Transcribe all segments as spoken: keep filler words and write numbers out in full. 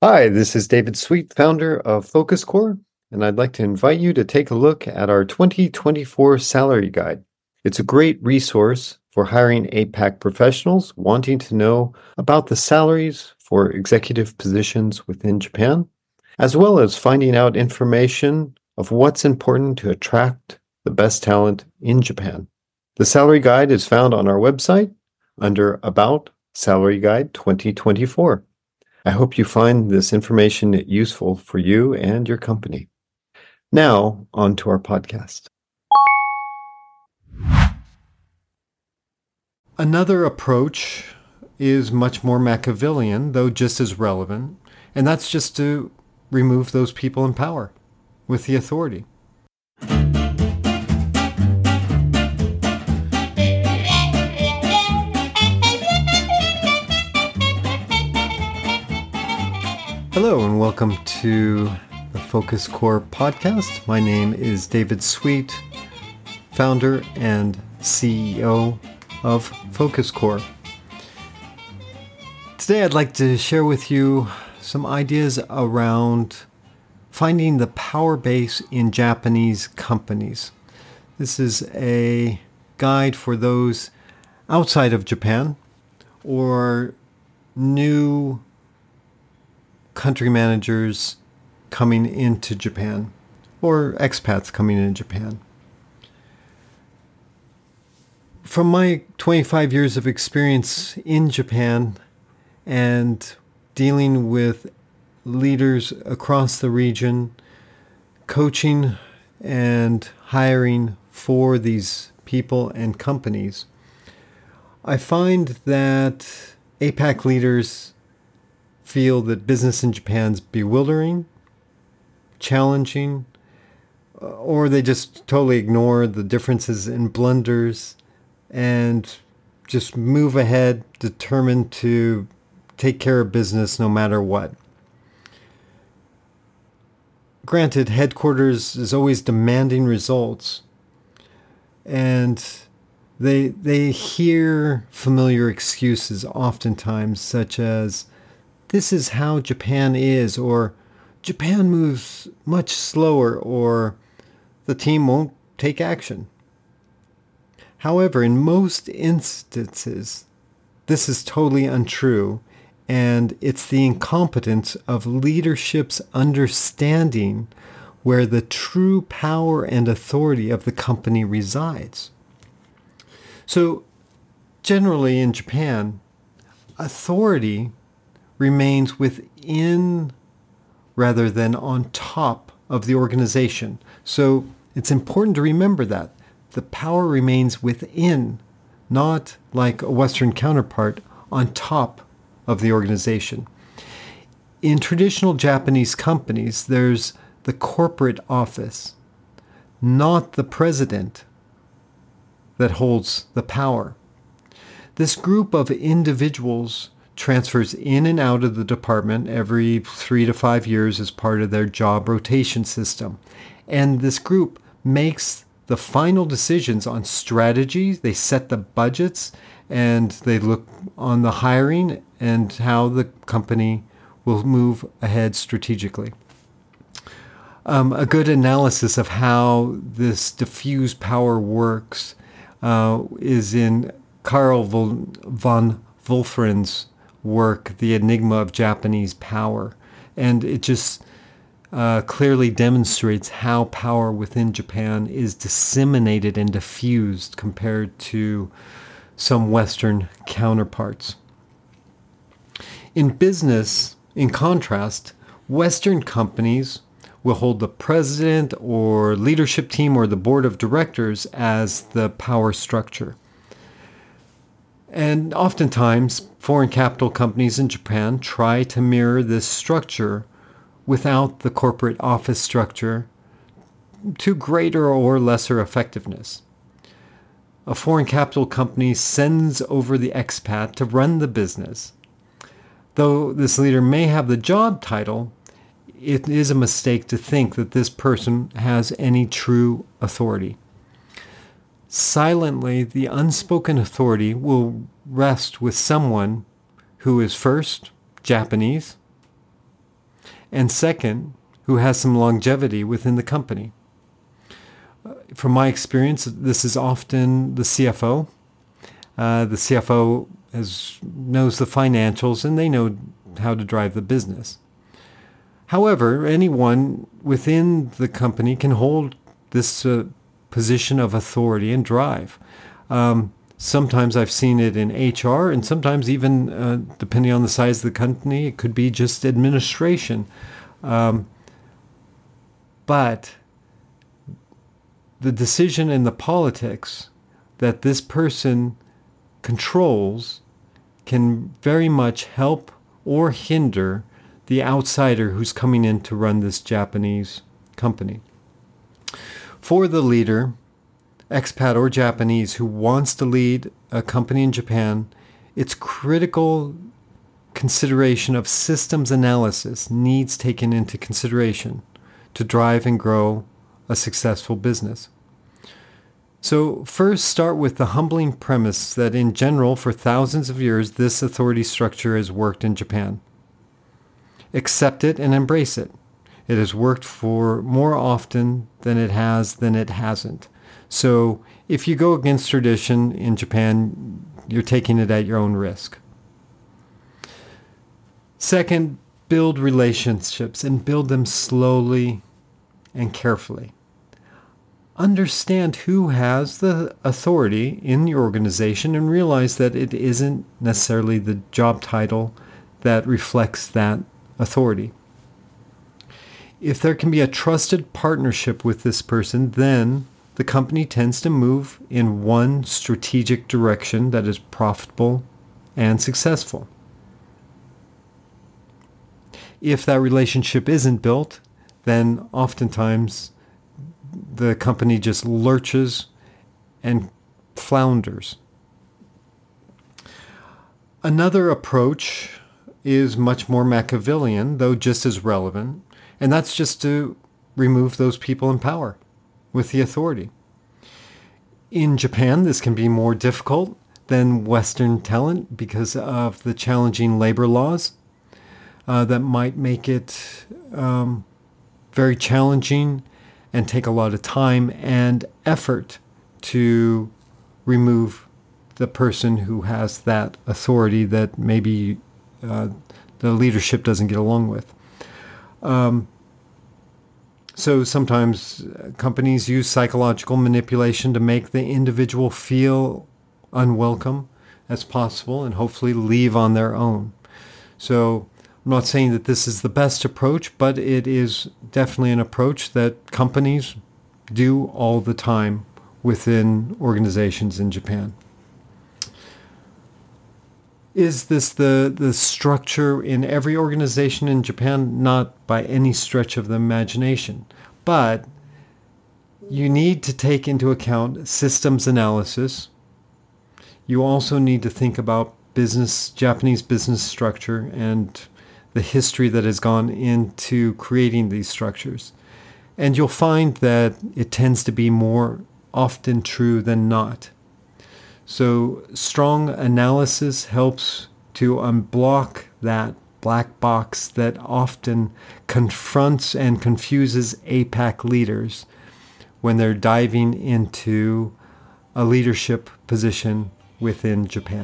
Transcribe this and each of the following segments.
Hi, this is David Sweet, founder of Focus Core, and I'd like to invite you to take a look at our twenty twenty-four Salary Guide. It's a great resource for hiring APAC professionals wanting to know about the salaries for executive positions within Japan, as well as finding out information of what's important to attract the best talent in Japan. The Salary Guide is found on our website under About Salary Guide twenty twenty-four. I hope you find this information useful for you and your company. Now, on to our podcast. Another approach is much more Machiavellian, though just as relevant, and that's just to remove those people in power with the authority. Hello and welcome to the Focus Core podcast. My name is David Sweet, founder and C E O of Focus Core. Today I'd like to share with you some ideas around finding the power base in Japanese companies. This is a guide for those outside of Japan or new country managers coming into Japan or expats coming into Japan. From my twenty-five years of experience in Japan and dealing with leaders across the region, coaching and hiring for these people and companies, I find that APAC leaders feel that business in Japan's bewildering, challenging, or they just totally ignore the differences and blunders and just move ahead, determined to take care of business no matter what. Granted, headquarters is always demanding results, and they they hear familiar excuses oftentimes, such as, "This is how Japan is," or "Japan moves much slower," or "the team won't take action." However, in most instances, this is totally untrue, and it's the incompetence of leadership's understanding where the true power and authority of the company resides. So, generally in Japan, authority remains within rather than on top of the organization. So it's important to remember that. The power remains within, not like a Western counterpart, on top of the organization. In traditional Japanese companies, there's the corporate office, not the president, that holds the power. This group of individuals transfers in and out of the department every three to five years as part of their job rotation system. And this group makes the final decisions on strategy. They set the budgets and they look on the hiring and how the company will move ahead strategically. Um, a good analysis of how this diffuse power works uh, is in Karl von Wolfram's work, The Enigma of Japanese Power. And it just uh, clearly demonstrates how power within Japan is disseminated and diffused compared to some Western counterparts. In business, in contrast, Western companies will hold the president or leadership team or the board of directors as the power structure. And oftentimes, foreign capital companies in Japan try to mirror this structure without the corporate office structure to greater or lesser effectiveness. A foreign capital company sends over the expat to run the business. Though this leader may have the job title, it is a mistake to think that this person has any true authority. Silently, the unspoken authority will rest with someone who is first Japanese, And second, who has some longevity within the company. From my experience, this is often the C F O. Uh, the C F O has, knows the financials and they know how to drive the business. However, anyone within the company can hold this uh, position of authority and drive. Um, sometimes I've seen it in H R, and sometimes even, uh, depending on the size of the company, it could be just administration. Um, but the decision and the politics that this person controls can very much help or hinder the outsider who's coming in to run this Japanese company. For the leader, expat or Japanese, who wants to lead a company in Japan, it's critical consideration of systems analysis needs taken into consideration to drive and grow a successful business. So first, start with the humbling premise that in general, for thousands of years, this authority structure has worked in Japan. Accept it and embrace it. It has worked for more often than it has than it hasn't. So if you go against tradition in Japan, you're taking it at your own risk. Second, build relationships and build them slowly and carefully. Understand who has the authority in your organization and realize that it isn't necessarily the job title that reflects that authority. If there can be a trusted partnership with this person, then the company tends to move in one strategic direction that is profitable and successful. If that relationship isn't built, then oftentimes the company just lurches and flounders. Another approach is much more Machiavellian, though just as relevant, and that's just to remove those people in power with the authority. In Japan, this can be more difficult than Western talent because of the challenging labor laws uh, that might make it um, very challenging and take a lot of time and effort to remove the person who has that authority that maybe uh, the leadership doesn't get along with. Um, so sometimes companies use psychological manipulation to make the individual feel unwelcome as possible and hopefully leave on their own. So I'm not saying that this is the best approach, but it is definitely an approach that companies do all the time within organizations in Japan. Is this the, the structure in every organization in Japan? Not by any stretch of the imagination. But you need to take into account systems analysis. You also need to think about business, Japanese business structure and the history that has gone into creating these structures. And you'll find that it tends to be more often true than not. So strong analysis helps to unblock that black box that often confronts and confuses APAC leaders when they're diving into a leadership position within Japan.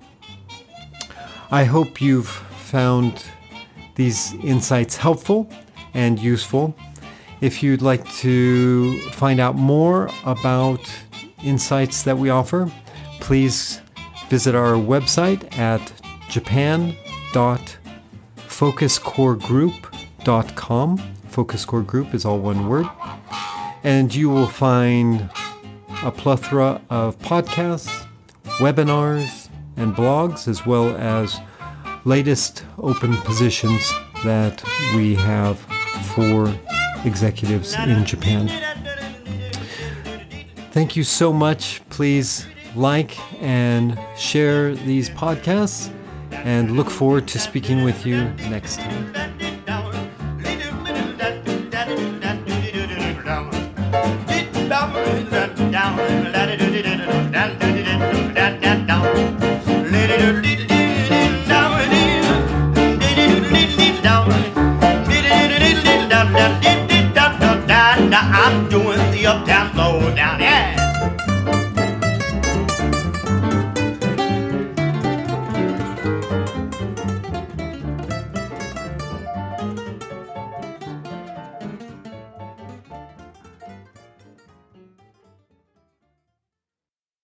I hope you've found these insights helpful and useful. If you'd like to find out more about insights that we offer, please visit our website at japan dot focus core group dot com. Focus Core Group is all one word. And you will find a plethora of podcasts, webinars, and blogs, as well as latest open positions that we have for executives in Japan. Thank you so much. Please like and share these podcasts, and look forward to speaking with you next time.